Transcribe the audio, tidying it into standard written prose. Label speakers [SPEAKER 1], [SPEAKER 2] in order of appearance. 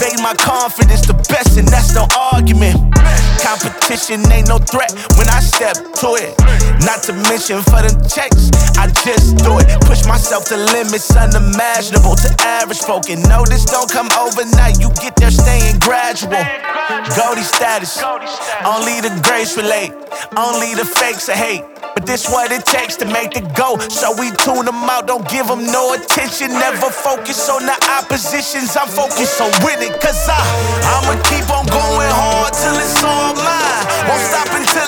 [SPEAKER 1] elevate my confidence the best, and that's no argument. Competition ain't no threat when I step to it. Not to mention for them checks, I just do it. Push myself to limits unimaginable to average folk. And no, this don't come overnight, you get there staying gradual. Goldie status, only the greats relate. Only the fakes are hate. But this what it takes to make the go. So we tune them out, don't give them no attention. Never focus on the oppositions, I'm focused on winning. Cause I'ma keep on going hard till it's all mine. Won't stop until